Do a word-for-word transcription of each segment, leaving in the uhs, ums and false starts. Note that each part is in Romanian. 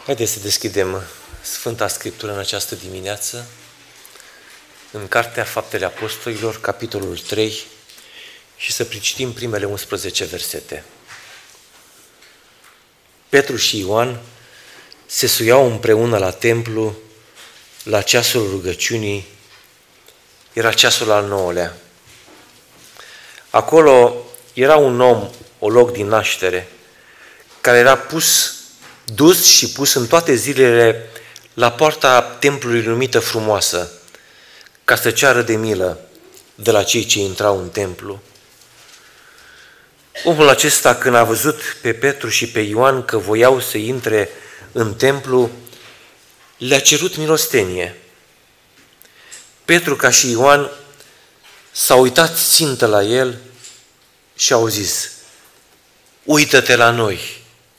Haideți să deschidem Sfânta Scriptură în această dimineață, în Cartea Faptele Apostolilor, capitolul trei, și să pricitim primele unsprezece versete. Petru și Ioan se suiau împreună la templu la ceasul rugăciunii, era ceasul al nouălea. Acolo era un om, olog din naștere, care era pus, dus și pus în toate zilele la poarta templului numită Frumoasă, ca să ceară de milă de la cei ce intrau în templu. Omul acesta, când a văzut pe Petru și pe Ioan că voiau să intre în templu, le-a cerut milostenie. Petru, ca și Ioan, s-a uitat țintă la el și au zis: uită-te la noi.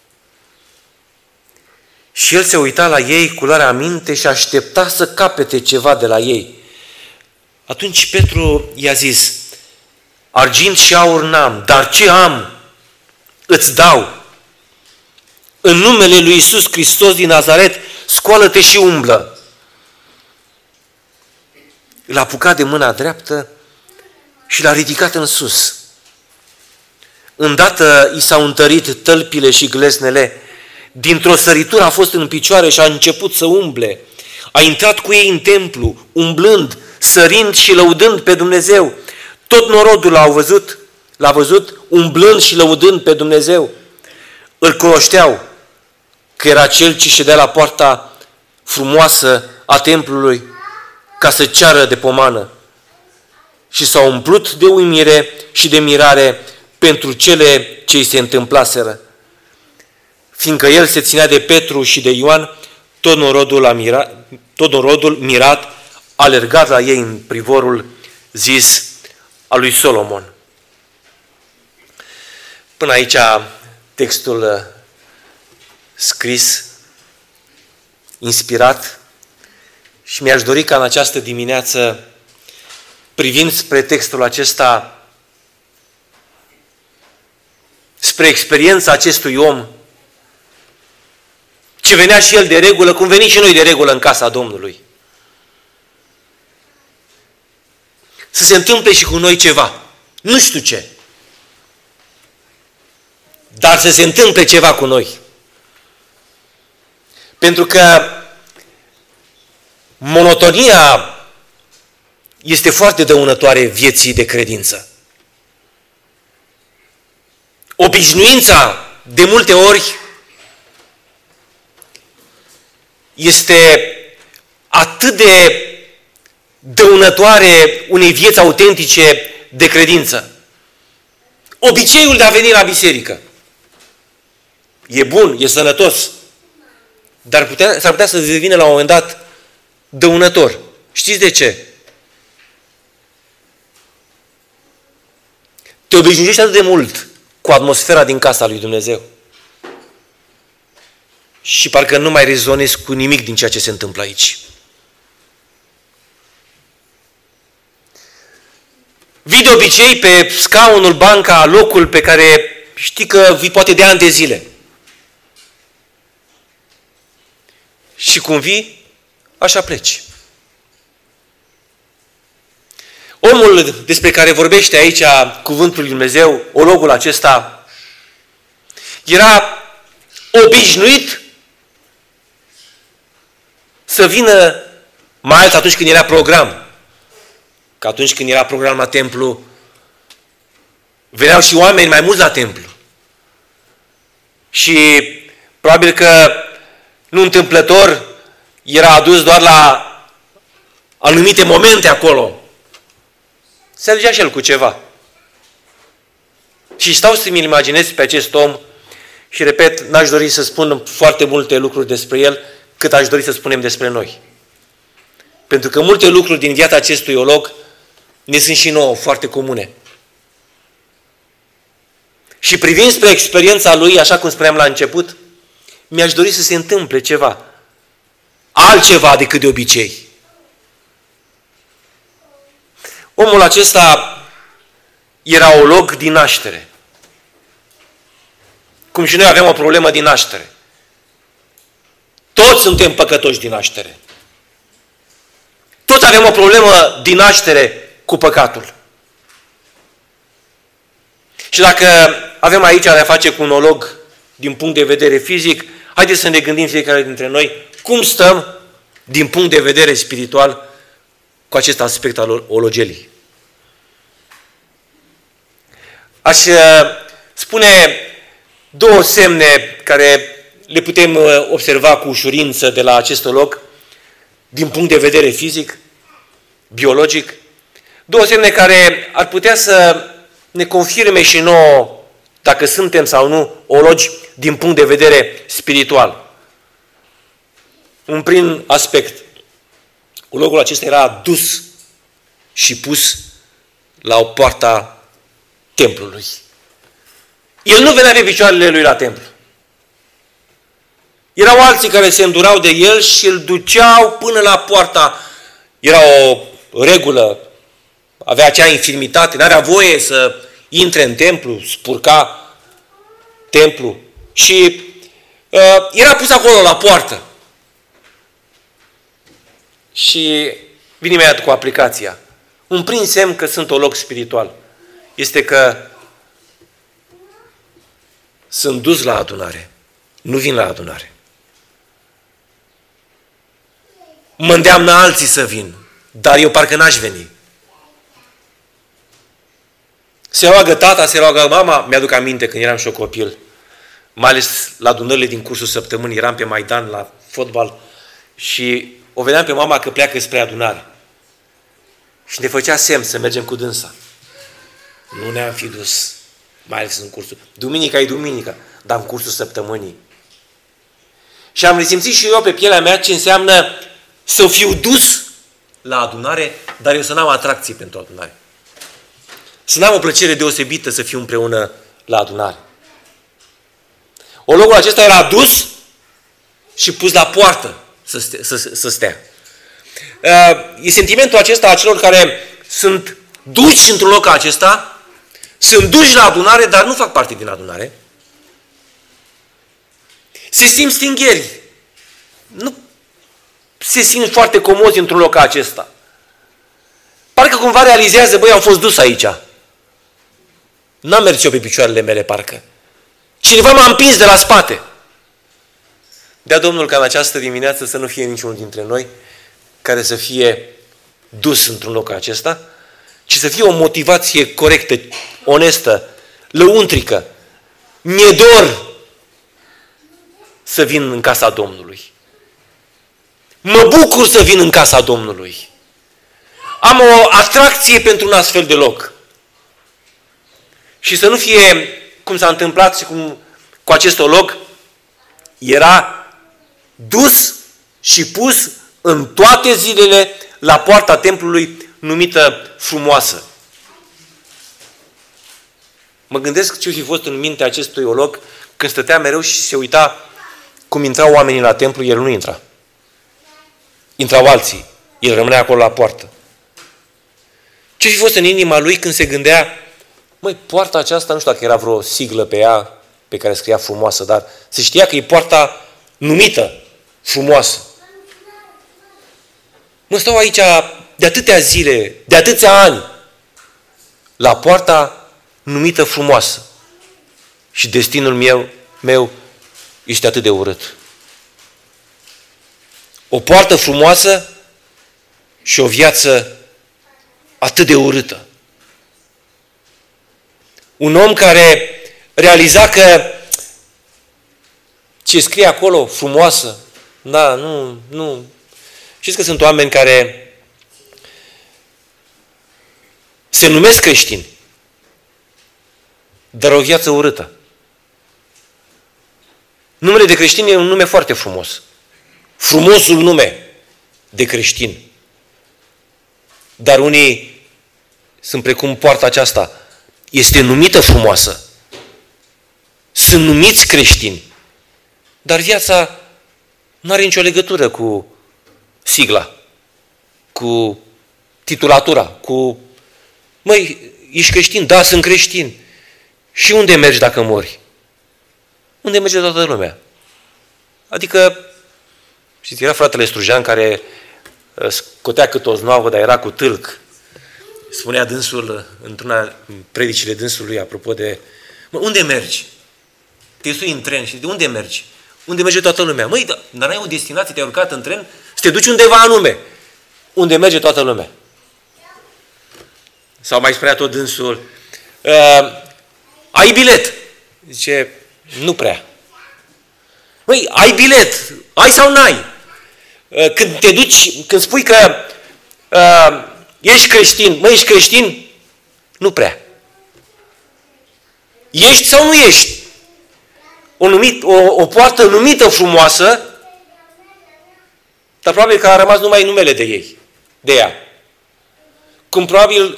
Și el se uita la ei cu luarea aminte și aștepta să capete ceva de la ei. Atunci Petru i-a zis: argint și aur n-am, dar ce am îți dau. În numele lui Iisus Hristos din Nazaret, scoală-te și umblă. L-a apucat de mâna dreaptă și l-a ridicat în sus. Îndată i s-au întărit tălpile și gleznele. Dintr-o săritură a fost în picioare și a început să umble. A intrat cu ei în templu, umblând, sărind și lăudând pe Dumnezeu. Tot norodul l-a văzut, l-a văzut umblând și lăudând pe Dumnezeu. Îl cunoșteau că era cel ce ședea la poarta frumoasă a templului ca să ceară de pomană. Și s-au umplut de uimire și de mirare pentru cele ce îi se întâmplaseră. Fiindcă el se ținea de Petru și de Ioan, tot norodul, a mirat, tot norodul mirat a alergat la ei în privorul zis al lui Solomon. Până aici textul scris, inspirat, și mi-aș dori ca în această dimineață, privind spre textul acesta, spre experiența acestui om, ce venea și el de regulă, cum venim și noi de regulă în casa Domnului, să se întâmple și cu noi ceva. Nu știu ce. Dar să se întâmple ceva cu noi. Pentru că monotonia este foarte dăunătoare vieții de credință. Obișnuința, de multe ori, este atât de dăunătoare unei vieți autentice de credință. Obiceiul de a veni la biserică e bun, e sănătos, dar putea, s-ar putea să devină la un moment dat dăunător. Știți de ce? Te obișnuiești atât de mult cu atmosfera din casa lui Dumnezeu și parcă nu mai rezonezi cu nimic din ceea ce se întâmplă aici. Vii de obicei pe scaunul, banca, locul pe care știi că vii poate de ani de zile. Și cum vii, așa pleci. Omul despre care vorbește aici cuvântul lui Dumnezeu, ologul acesta, era obișnuit să vină, mai ales atunci când era program. Că atunci când era program la templu, veneau și oameni mai mulți la templu. Și probabil că nu întâmplător era adus doar la anumite momente acolo. Se aducea și el cu ceva. Și stau să mi-l imaginez pe acest om și, repet, n-aș dori să spun foarte multe lucruri despre el, cât aș dori să spunem despre noi. Pentru că multe lucruri din viața acestui olog ne sunt și nouă foarte comune. Și privind spre experiența lui, așa cum spuneam la început, mi-aș dori să se întâmple ceva. Altceva decât de obicei. Omul acesta era olog din naștere. Cum și noi avem o problemă din naștere. suntem păcătoși din naștere. Toți avem o problemă din naștere cu păcatul. Și dacă avem aici de a face cu un olog din punct de vedere fizic, haideți să ne gândim fiecare dintre noi cum stăm din punct de vedere spiritual cu acest aspect al ologelii. Aș spune două semne care le putem observa cu ușurință de la acest olog din punct de vedere fizic, biologic. Două semne care ar putea să ne confirme și nouă dacă suntem sau nu ologi din punct de vedere spiritual. Un prim aspect. Ologul acesta era dus și pus la o poarta templului. El nu venea pe picioarele lui la templu. Erau alții care se îndurau de el și îl duceau până la poarta. Era o regulă, avea acea infirmitate, n-avea voie să intre în templu, spurca templu și uh, era pus acolo la poartă. Și vin imediat cu aplicația. Un prim semn că sunt olog spiritual este că sunt dus la adunare, nu vin la adunare. Mă îndeamnă alții să vin, dar eu parcă n-aș veni. Se roagă tata, se roagă mama, mi-aduc aminte când eram și eu copil, mai ales la adunările din cursul săptămânii, eram pe Maidan la fotbal și o vedeam pe mama că pleacă spre adunare. Și ne făcea semn să mergem cu dânsa. Nu ne-am fi dus, mai ales în cursul. Duminica e duminica, dar în cursul săptămânii. Și am resimțit și eu pe pielea mea ce înseamnă să fiu dus la adunare, dar eu să n-am atracție pentru adunare. Să n-am o plăcere deosebită să fiu împreună la adunare. Ologul acesta era dus și pus la poartă să stea. Să, să stea. E sentimentul acesta a celor care sunt duși într-un loc acesta, sunt duși la adunare, dar nu fac parte din adunare. Se simt stingheri. Nu se simt foarte comozi într-un loc acesta. Parcă cumva realizează, băi, am fost dus aici. N-am mers eu pe picioarele mele, parcă. Cineva m-a împins de la spate. Dea Domnul ca în această dimineață să nu fie niciunul dintre noi care să fie dus într-un loc acesta, ci să fie o motivație corectă, onestă, lăuntrică. Mi-e dor să vin în casa Domnului. Mă bucur să vin în casa Domnului. Am o atracție pentru un astfel de loc. Și să nu fie, cum s-a întâmplat și cum cu acest olog, era dus și pus în toate zilele la poarta templului numită Frumoasă. Mă gândesc ce-o fi fost în mintea acestui olog când stătea mereu și se uita cum intrau oamenii la templu, el nu intra. Intrau alții, el rămânea acolo la poartă. Ce-o fi fost în inima lui când se gândea, măi, poarta aceasta, nu știu dacă era vreo siglă pe ea, pe care scria Frumoasă, dar se știa că e poarta numită Frumoasă. Mă, stau aici de atâtea zile, de atâția ani, la poarta numită Frumoasă. Și destinul meu, meu este atât de urât. O poartă frumoasă și o viață atât de urâtă. Un om care realiza că ce scrie acolo, frumoasă, da, nu, nu. Știți că sunt oameni care se numesc creștini, dar o viață urâtă. Numele de creștin e un nume foarte frumos. Frumosul nume de creștin. Dar unii sunt precum poarta aceasta. Este numită frumoasă. Sunt numiți creștini. Dar viața nu are nicio legătură cu sigla, cu titulatura, cu... Măi, ești creștin? Da, sunt creștin. Și unde mergi dacă mori? Unde merge toată lumea? Adică Știți, era fratele Strujean care scotea cât o znoavă, dar era cu tâlc. Spunea dânsul, într-una predicile dânsului, apropo de, mă, unde mergi? Te sui în tren și de unde mergi? Unde merge toată lumea? Măi, dar n-ai o destinație, te-ai urcat în tren, să te duci undeva anume. Unde merge toată lumea? Sau mai spunea tot dânsul, uh, ai bilet? Zice, nu prea. Măi, ai bilet? Ai sau n-ai? Uh, când te duci, când spui că uh, ești creștin, măi, ești creștin? Nu prea. Ești sau nu ești? O, numit, o, o poartă numită frumoasă, dar probabil că a rămas numai numele de ei, de ea. Cum probabil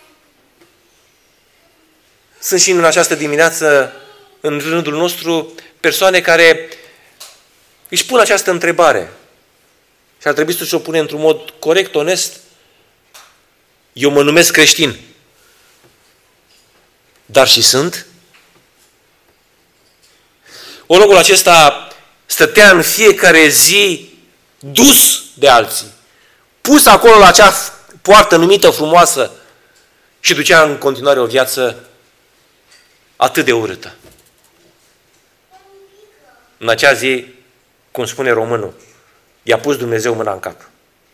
sunt și în această dimineață, în rândul nostru, persoane care își pun această întrebare și ar trebui să și-o pune într-un mod corect, onest. Eu mă numesc creștin, dar și sunt? Ologul acesta stătea în fiecare zi dus de alții, pus acolo la acea poartă numită frumoasă și ducea în continuare o viață atât de urâtă. În acea zi, cum spune românul, i-a pus Dumnezeu mâna în cap.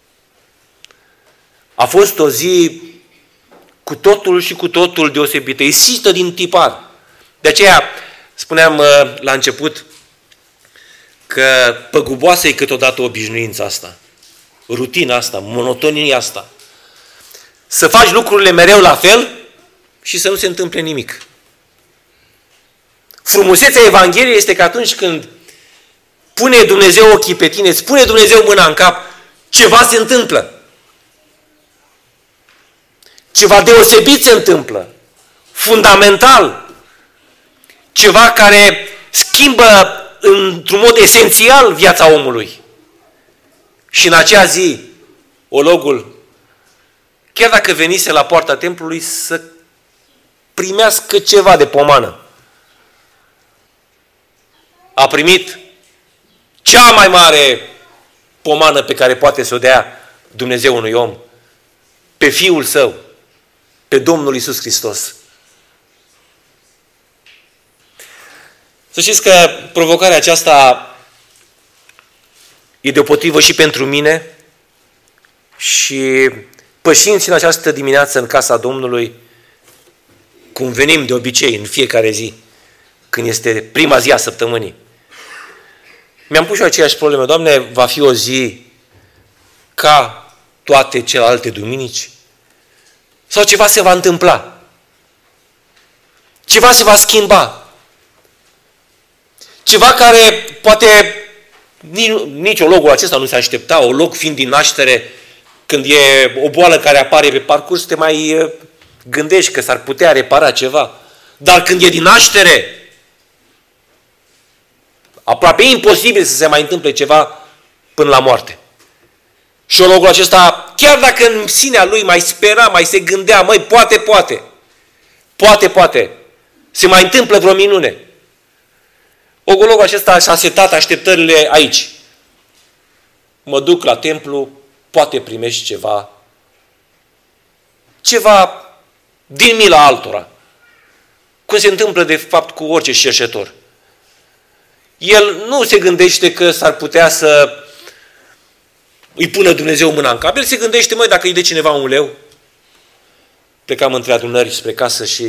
A fost o zi cu totul și cu totul deosebită, isită din tipar. De aceea spuneam la început că păguboasă e câteodată obișnuința asta, rutina asta, monotonia asta. Să faci lucrurile mereu la fel și să nu se întâmple nimic. Frumusețea Evangheliei este că atunci când pune Dumnezeu ochii pe tine, îți pune Dumnezeu mâna în cap, ceva se întâmplă. Ceva deosebit se întâmplă. Fundamental. Ceva care schimbă într-un mod esențial viața omului. Și în acea zi, ologul, chiar dacă venise la poarta templului să primească ceva de pomană, a primit cea mai mare pomană pe care poate să o dea Dumnezeu unui om, pe Fiul Său, pe Domnul Iisus Hristos. Să știți că provocarea aceasta e deopotrivă și pentru mine și pășind în această dimineață în casa Domnului, cum venim de obicei în fiecare zi, când este prima zi a săptămânii, mi-am pus și eu aceeași problemă. Doamne, va fi o zi ca toate celelalte duminici? Sau ceva se va întâmpla? Ceva se va schimba? Ceva care poate nici ologul acesta nu se aștepta, olog fiind din naștere, când e o boală care apare pe parcurs, te mai gândești că s-ar putea repara ceva. Dar când e din naștere, aproape imposibil să se mai întâmple ceva până la moarte. Și ologul acesta, chiar dacă în sinea lui mai spera, mai se gândea, măi, poate, poate, poate, poate, se mai întâmplă vreo minune. Ologul acesta și-a setat așteptările aici. Mă duc la templu, poate primești ceva, ceva din mila altora. Cum se întâmplă de fapt cu orice cerșetor. El nu se gândește că s-ar putea să îi pună Dumnezeu mâna în cap. El se gândește, măi, dacă îi dă cineva un leu. Plecam între adunări spre casă și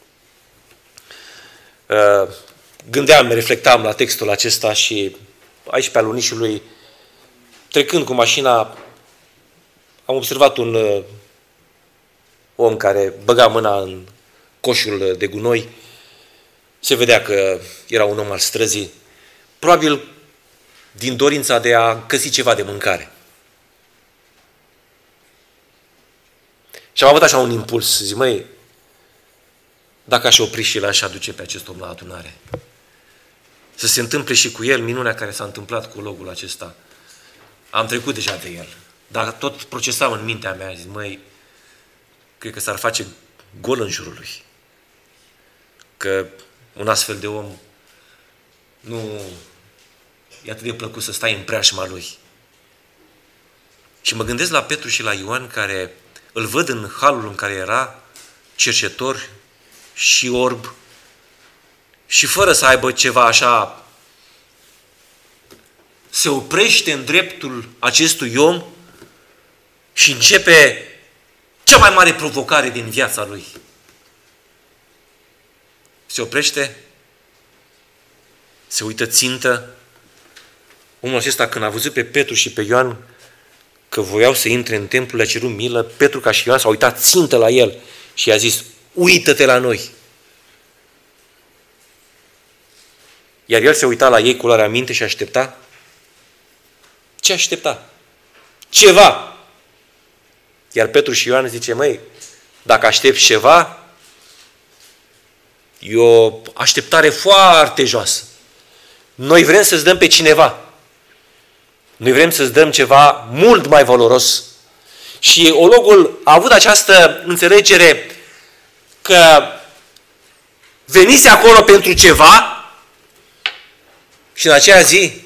uh, gândeam, reflectam la textul acesta și aici pe alunișului, trecând cu mașina, am observat un uh, om care băga mâna în coșul de gunoi. Se vedea că era un om al străzii, probabil din dorința de a găsi ceva de mâncare. Și am avut așa un impuls, zic, măi, dacă aș opri și l-aș aduce pe acest om la adunare, să se întâmple și cu el minunea care s-a întâmplat cu ologul acesta. Am trecut deja de el, dar tot procesam în mintea mea, zic, măi, cred că s-ar face gol în jurul lui. Că un astfel de om nu e atât de plăcut să stai în preajma lui. Și mă gândesc la Petru și la Ioan, care îl văd în halul în care era, cerșetor și orb, și fără să aibă ceva așa, se oprește în dreptul acestui om și începe cea mai mare provocare din viața lui. Se oprește, se uită țintă. Omul acesta, când a văzut pe Petru și pe Ioan că voiau să intre în templu, le-a cerut milă. Petru ca și Ioan s-a uitat țintă la el și i-a zis: uită-te la noi. Iar el se uita la ei cu luarea minte și aștepta. Ce aștepta? Ceva. Iar Petru și Ioan zice: măi, dacă aștepți ceva, e o așteptare foarte joasă. Noi vrem să-ți dăm pe cineva. Noi vrem să-ți dăm ceva mult mai valoros. Și ologul a avut această înțelegere că venise acolo pentru ceva și în aceea zi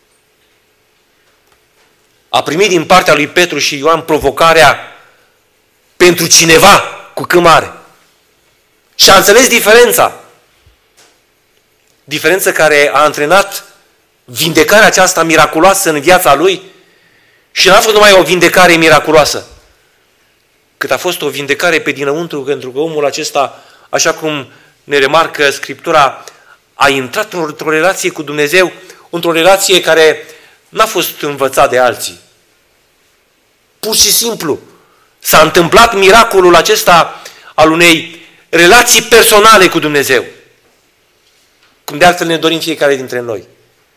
a primit din partea lui Petru și Ioan provocarea pentru cineva cu C mare. Și a înțeles diferența. Diferență care a antrenat vindecarea aceasta miraculoasă în viața lui și n-a fost numai o vindecare miraculoasă, cât a fost o vindecare pe dinăuntru, pentru că omul acesta, așa cum ne remarcă Scriptura, a intrat într-o relație cu Dumnezeu, într-o relație care n-a fost învățat de alții. Pur și simplu s-a întâmplat miracolul acesta al unei relații personale cu Dumnezeu. Cum de altfel ne dorim fiecare dintre noi.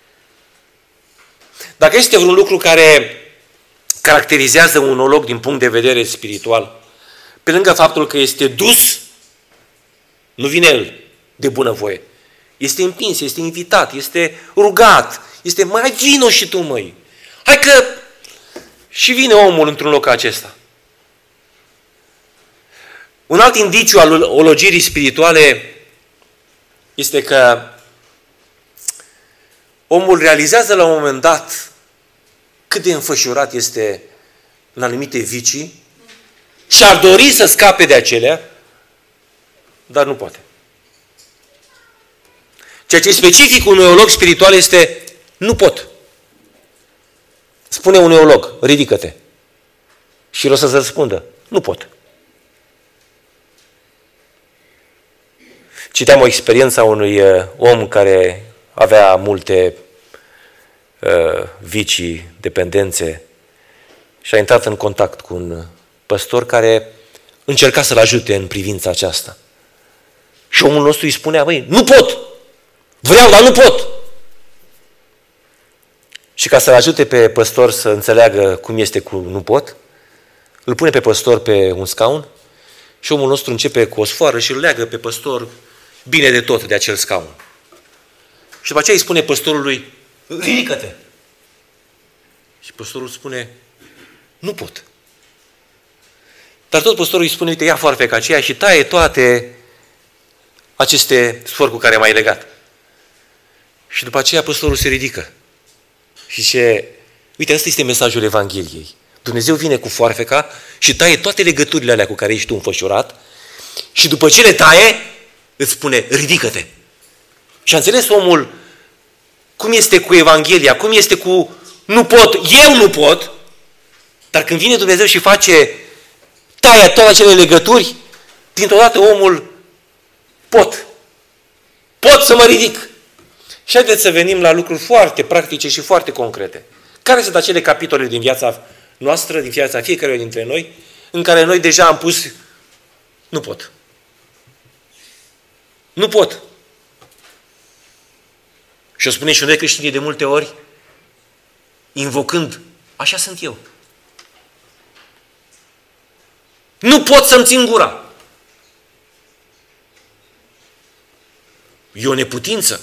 Dacă este vreun lucru care caracterizează un olog din punct de vedere spiritual, pe lângă faptul că este dus, nu vine el de bunăvoie. Este împins, este invitat, este rugat, este: mai vino și tu, măi. Hai că și vine omul într-un loc acesta. Un alt indiciu al ologirii spirituale este că omul realizează la un moment dat cât de înfășurat este în anumite vicii și ar dori să scape de acelea, dar nu poate. Ceea ce e specific unui olog spiritual este: nu pot. Spune unui olog: ridică-te. Și el o să-ți răspundă: nu pot. Citeam o experiență a unui om care avea multe uh, vicii, dependențe și a intrat în contact cu un păstor care încerca să-l ajute în privința aceasta. Și omul nostru îi spunea: băi, nu pot! Vreau, dar nu pot! Și ca să-l ajute pe păstor să înțeleagă cum este cu nu pot, îl pune pe păstor pe un scaun și omul nostru începe cu o sfoară și îl leagă pe păstor bine de tot de acel scaun. Și după aceea îi spune păstorului: ridică-te! Și păstorul spune: nu pot. Dar tot păstorul îi spune: uite, ia foarfeca aceea și taie toate aceste sfori cu care m-ai legat. Și după aceea păstorul se ridică și zice: uite, ăsta este mesajul Evangheliei. Dumnezeu vine cu foarfeca și taie toate legăturile alea cu care ești tu înfășurat și după ce le taie, îți spune: ridică-te. Și a înțeles omul cum este cu Evanghelia, cum este cu nu pot, eu nu pot, dar când vine Dumnezeu și face, taie toate acele legături, dintr-o dată omul: pot. Pot să mă ridic. Și haideți să venim la lucruri foarte practice și foarte concrete. Care sunt acele capitole din viața noastră, din viața fiecăruia dintre noi, în care noi deja am pus: nu pot. Nu pot. Și o spune și noi creștinii de multe ori, invocând: așa sunt eu. Nu pot să-mi țin gura. E o neputință.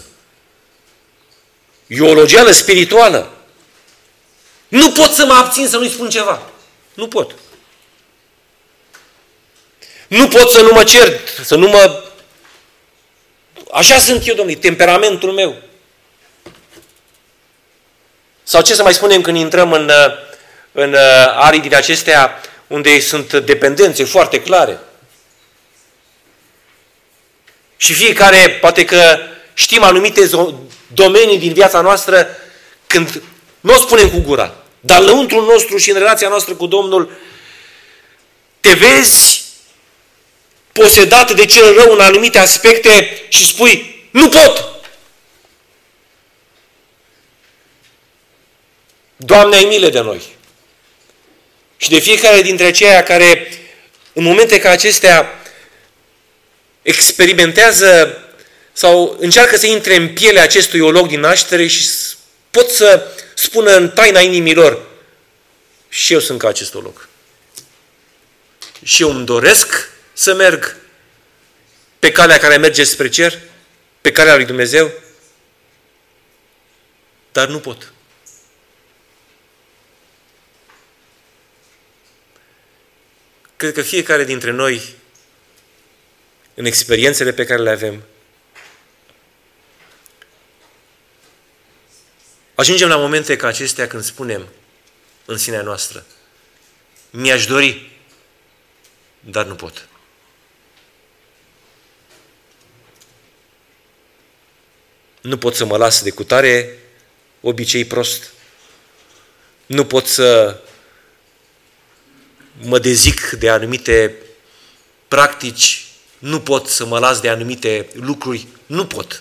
E o logeală spirituală. Nu pot să mă abțin să nu-i spun ceva. Nu pot. Nu pot să nu mă cert, să nu mă... Așa sunt eu, domnule, temperamentul meu. Sau ce să mai spunem când intrăm în, în arii din acestea unde sunt dependențe foarte clare. Și fiecare, poate că știm anumite domenii din viața noastră când nu o spunem cu gura, dar lăuntrul nostru și în relația noastră cu Domnul te vezi posedat de cel rău în anumite aspecte și spui, nu pot! Doamne, ai milă de noi! Și de fiecare dintre aceia care în momente ca acestea experimentează sau încearcă să intre în pielea acestui olog din naștere și pot să spună în taina inimilor, și eu sunt ca acest olog. Și eu îmi doresc să merg pe calea care merge spre cer, pe calea lui Dumnezeu, dar nu pot. Cred că fiecare dintre noi, în experiențele pe care le avem, ajungem la momente ca acestea când spunem în sinea noastră, mi-aș dori, dar nu pot. Nu pot să mă las de cutare obicei prost. Nu pot să mă dezic de anumite practici. Nu pot să mă las de anumite lucruri. Nu pot.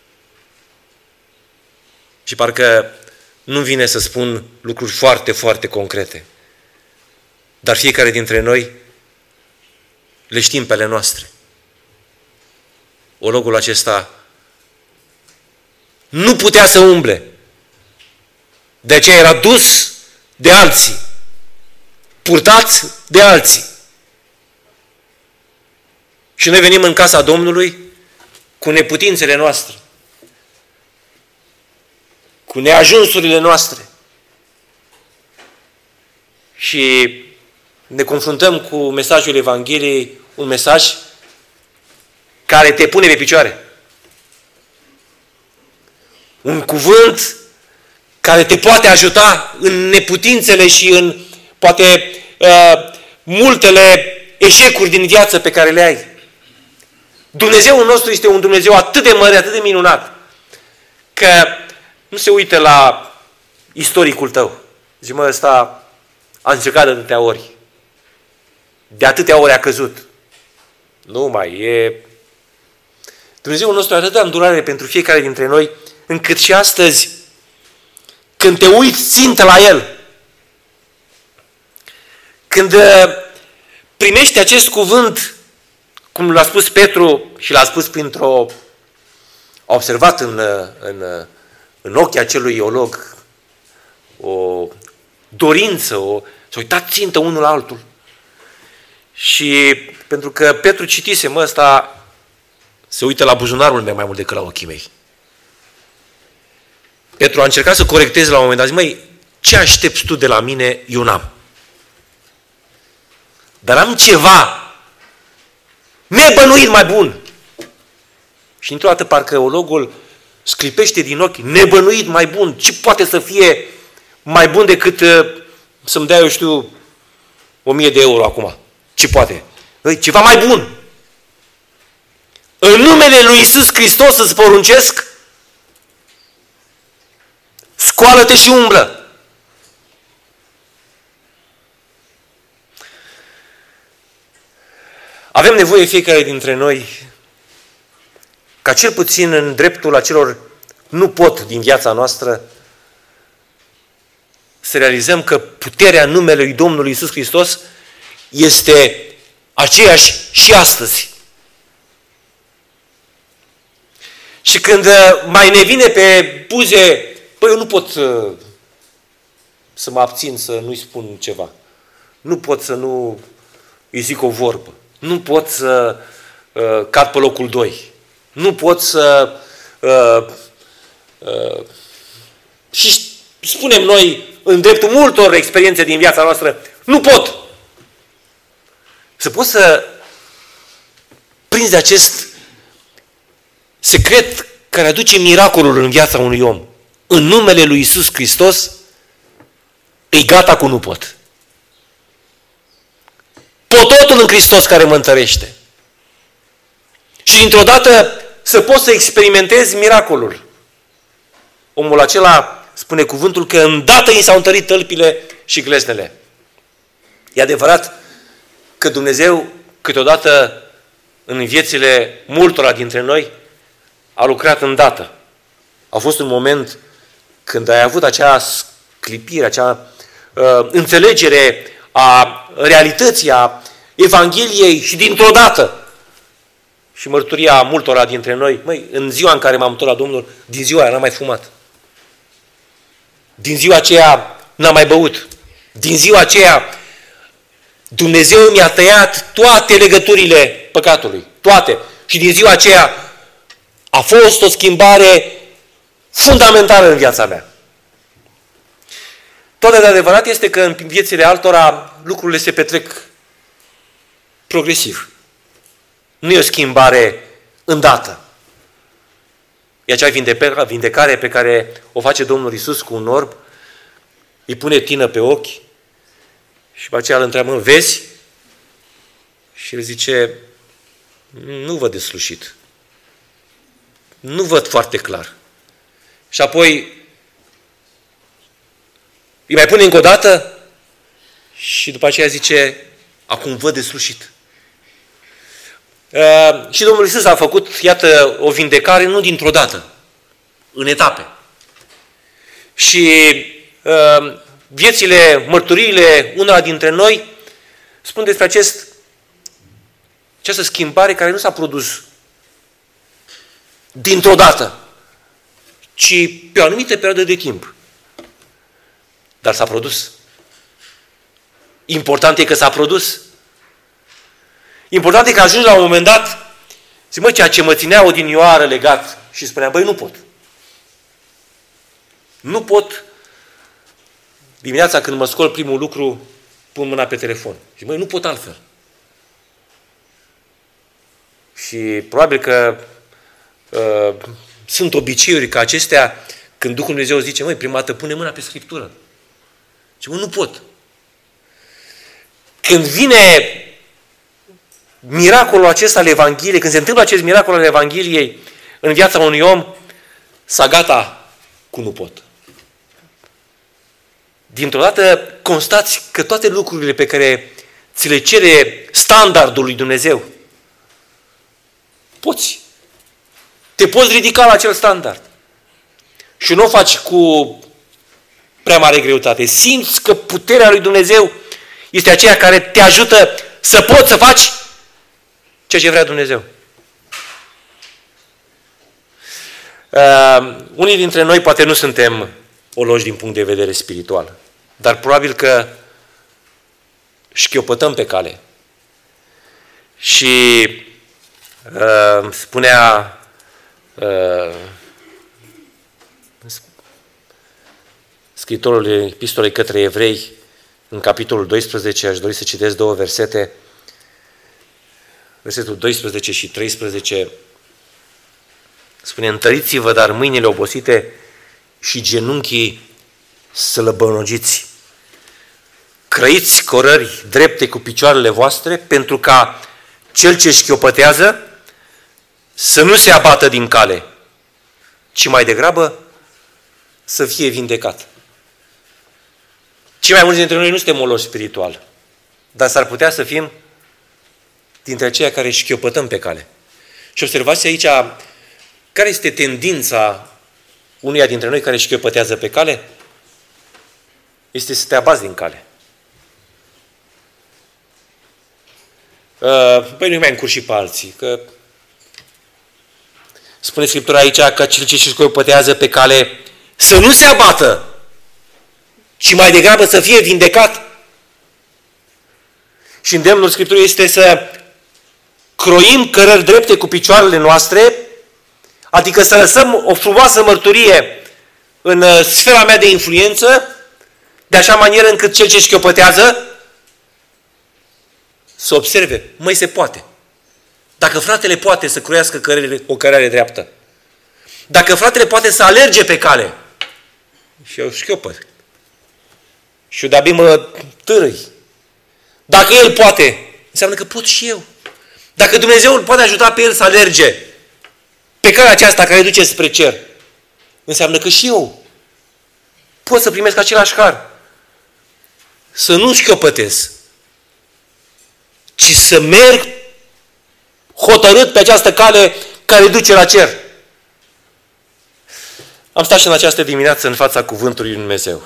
Și parcă nu vine să spun lucruri foarte, foarte concrete. Dar fiecare dintre noi le știm pe ale noastre. Ologul acesta nu putea să umble. De aceea era dus de alții. Purtat de alții. Și noi venim în casa Domnului cu neputințele noastre. Cu neajunsurile noastre. Și ne confruntăm cu mesajul Evangheliei, un mesaj care te pune pe picioare. Un cuvânt care te poate ajuta în neputințele și în poate uh, multele eșecuri din viață pe care le ai. Dumnezeul nostru este un Dumnezeu atât de mare, atât de minunat, că nu se uită la istoricul tău. Zice, mă, ăsta a încercat de atâtea ori. De atâtea ori a căzut. Nu mai e... Dumnezeul nostru are atâta îndurare pentru fiecare dintre noi, încât și astăzi, când te uiți țintă la El, când primești acest cuvânt, cum l-a spus Petru și l-a spus printr-o... a observat în, în, în ochii acelui olog o dorință, o, s-a uitat țintă unul la altul. Și pentru că Petru citise, mă, ăsta se uită la buzunarul meu mai mult decât la ochii mei. Petru a încercat să corecteze la un moment dat, zic, măi, ce aștepți tu de la mine, eu n-am. Dar am ceva nebănuit mai bun. Și într-o dată parcă ologul sclipește din ochi, nebănuit mai bun. Ce poate să fie mai bun decât uh, să-mi dea, eu știu, o mie de euro acum? Ce poate? Ei, ceva mai bun. În numele lui Iisus Hristos îți poruncesc, scoală-te și umblă. Avem nevoie fiecare dintre noi ca cel puțin în dreptul acelor nu pot din viața noastră să realizăm că puterea numelui Domnului Iisus Hristos este aceeași și astăzi. Și când mai ne vine pe buze, păi eu nu pot să, să mă abțin să nu-i spun ceva. Nu pot să nu îi zic o vorbă. Nu pot să uh, cad pe locul doi. Nu pot să... Uh, uh, și spunem noi, în dreptul multor experiențe din viața noastră, nu pot. Să poți să prinzi acest secret care aduce miracolul în viața unui om. În numele lui Iisus Hristos, îi gata cu nu pot. Pot totul în Hristos care mă întărește. Și dintr-o dată să poți să experimentezi miracolul. Omul acela spune cuvântul că îndată i s-au întărit tălpile și glesnele. E adevărat că Dumnezeu câteodată în viețile multora dintre noi a lucrat îndată. A fost un moment când ai avut acea sclipire, acea uh, înțelegere a realității, a Evangheliei și dintr-o dată. Și mărturia multora dintre noi, măi, în ziua în care m-am întors la Domnul, din ziua aia n-am mai fumat. Din ziua aceea n-am mai băut. Din ziua aceea Dumnezeu mi-a tăiat toate legăturile păcatului. Toate. Și din ziua aceea a fost o schimbare fundamentală în viața mea. Toate de adevărat este că în viețile altora lucrurile se petrec progresiv. Nu e o schimbare îndată. E acea vindecare pe care o face Domnul Iisus cu un orb, îi pune tină pe ochi și după aceea îl întreabă, vezi? Și el zice, nu văd deslușit. Nu văd foarte clar. Și apoi îi mai pune încă o dată și după aceea zice, acum văd deslușit. Uh, și Domnul Iisus a făcut, iată, o vindecare nu dintr-o dată, în etape. Și uh, viețile, mărturiile unora dintre noi spun despre acest, această schimbare care nu s-a produs dintr-o dată, ci pe o anumită perioadă de timp. Dar s-a produs. Important e că s-a produs. Important e că ajungi la un moment dat, zic, mă, ceea ce mă ținea odinioară legat și spuneam, băi, nu pot. Nu pot. Dimineața când mă scol primul lucru, pun mâna pe telefon. Și măi, nu pot altfel. Și probabil că uh, sunt obiceiuri ca acestea, când Duhul Dumnezeu zice, măi, prima dată pune mâna pe Scriptură. Și mă, nu pot. Când vine miracolul acesta al Evangheliei, când se întâmplă acest miracol al Evangheliei în viața unui om, s-a gata cu nu pot. Dintr-o dată constați că toate lucrurile pe care ți le cere standardul lui Dumnezeu, poți. Te poți ridica la acel standard. Și nu o faci cu prea mare greutate. Simți că puterea lui Dumnezeu este aceea care te ajută să poți să faci ceea ce vrea Dumnezeu. Uh, unii dintre noi poate nu suntem oloși din punct de vedere spiritual, dar probabil că șchiopătăm pe cale. Și uh, spunea uh, scriitorul epistolei către evrei, în capitolul doisprezece, aș dori să citesc două versete, versetul doisprezece și treisprezece, spune, întăriți-vă, dar mâinile obosite și genunchii slăbănogiți. Crăiți cărări drepte cu picioarele voastre, pentru ca cel ce șchiopătează să nu se abată din cale, ci mai degrabă să fie vindecat. Cei mai mulți dintre noi nu suntem oloși spiritual, dar s-ar putea să fim dintre aceia care șchiopătăm pe cale. Și observați aici care este tendința unuia dintre noi care șchiopătează pe cale? Este să te abazi din cale. Păi nu mai încurci și pe alții, că spune Scriptura aici că cel ce șchiopătează pe cale să nu se abată, ci mai degrabă să fie vindecat. Și îndemnul Scripturii este să croim cărări drepte cu picioarele noastre, adică să lăsăm o frumoasă mărturie în sfera mea de influență, de așa manieră încât cel ce șchiopătează să observe, măi, se poate. Dacă fratele poate să croiască cărările, o cărare dreaptă, dacă fratele poate să alerge pe cale, și eu șchiopăt. și eu de-abia mă târâi. Dacă El poate, înseamnă că pot și eu. Dacă Dumnezeu îl poate ajuta pe el să alerge pe calea aceasta care duce spre cer, înseamnă că și eu pot să primesc același har. Să nu șchiopătez, ci să merg hotărât pe această cale care duce la cer. Am stat și în această dimineață în fața cuvântului lui Dumnezeu.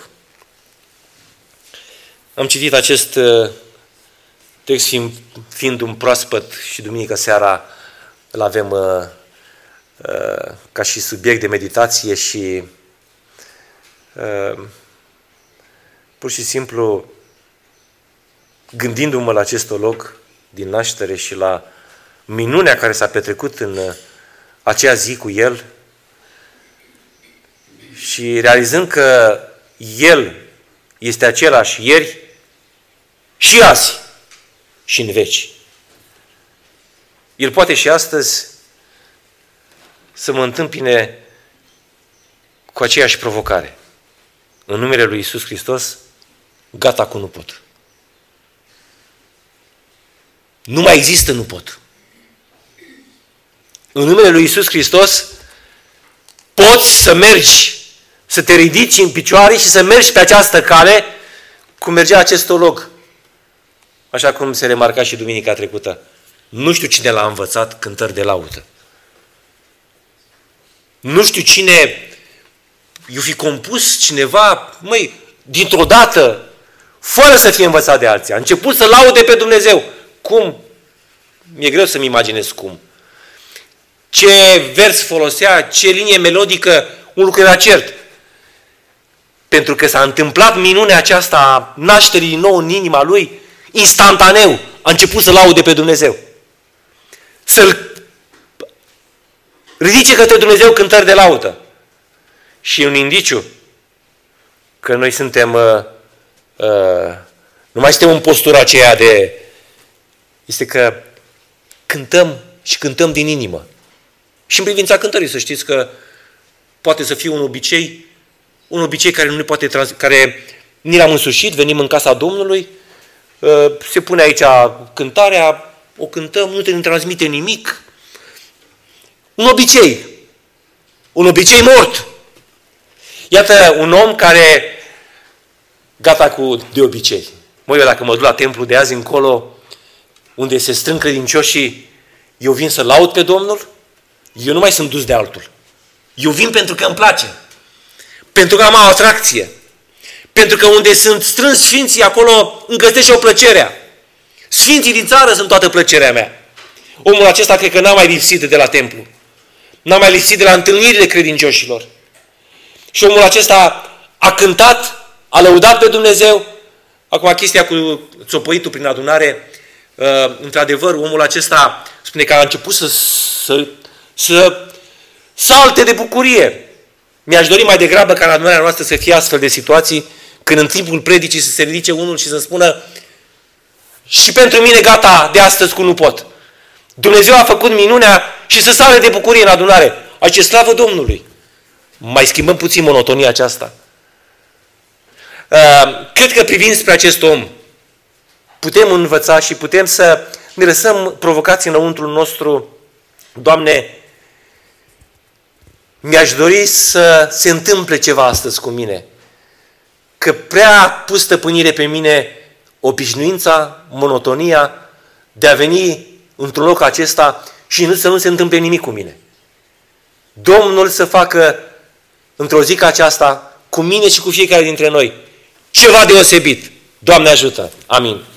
Am citit acest text fiind, fiind un proaspăt și duminică seara îl avem uh, uh, ca și subiect de meditație și uh, pur și simplu gândindu-mă la acest loc din naștere și la minunea care s-a petrecut în uh, aceea zi cu el și realizând că el este același ieri și azi și în veci. El poate și astăzi să mă întâmpine cu aceeași provocare. În numele lui Iisus Hristos, gata cu nu pot. Nu mai există nu pot. În numele lui Iisus Hristos poți să mergi, să te ridici în picioare și să mergi pe această cale cum mergea acest teolog. Așa cum se remarca și duminica trecută. Nu știu cine l-a învățat cântări de laudă. Nu știu cine i-o fi compus cineva, măi, dintr-o dată, fără să fie învățat de alții. A început să laude pe Dumnezeu. Cum? Mi-e greu să-mi imaginez cum. Ce vers folosea, ce linie melodică, un lucru era cert. Pentru că s-a întâmplat minunea aceasta a nașterii din nou în inima lui, instantaneu a început să laude pe Dumnezeu. Să-L ridice către Dumnezeu cântări de laudă. Și un indiciu că noi suntem, uh, uh, nu mai suntem în postura aceea de, este că cântăm și cântăm din inimă. Și în privința cântării, să știți că poate să fie un obicei, un obicei care nu ne poate trans- care ni l-am însușit, venim în casa Domnului, se pune aici cântarea, o cântăm, nu te transmite nimic. Un obicei. Un obicei mort. Iată un om care gata cu de obicei. Mă, eu dacă mă duc la templu de azi încolo, unde se strâng credincioșii, eu vin să laud pe Domnul, eu nu mai sunt dus de altul. Eu vin pentru că îmi place. Pentru că am o atracție. Pentru că unde sunt strâns sfinții, acolo îmi găsește o plăcerea. Sfinții din țară sunt toată plăcerea mea. Omul acesta cred că n-a mai lipsit de la templu. N-a mai lipsit de la întâlnirile credincioșilor. Și omul acesta a cântat, a lăudat pe Dumnezeu. Acum chestia cu țopăitul prin adunare, uh, într-adevăr, omul acesta spune că a început să, să, să salte de bucurie. Mi-aș dori mai degrabă ca în adunarea noastră să fie astfel de situații, când în timpul predicii să se ridice unul și să spună și pentru mine gata de astăzi cu nu pot. Dumnezeu a făcut minunea și să sare de bucurie în adunare. Aici slavă Domnului. Mai schimbăm puțin monotonia aceasta. Cred că privind spre acest om, putem învăța și putem să ne lăsăm provocați înăuntrul nostru. Doamne, mi-aș dori să se întâmple ceva astăzi cu mine. Că prea a pus stăpânire pe mine obișnuința, monotonia de a veni într-un loc acesta și nu, să nu se întâmple nimic cu mine. Domnul să facă într-o zi ca aceasta cu mine și cu fiecare dintre noi ceva deosebit. Doamne ajută! Amin.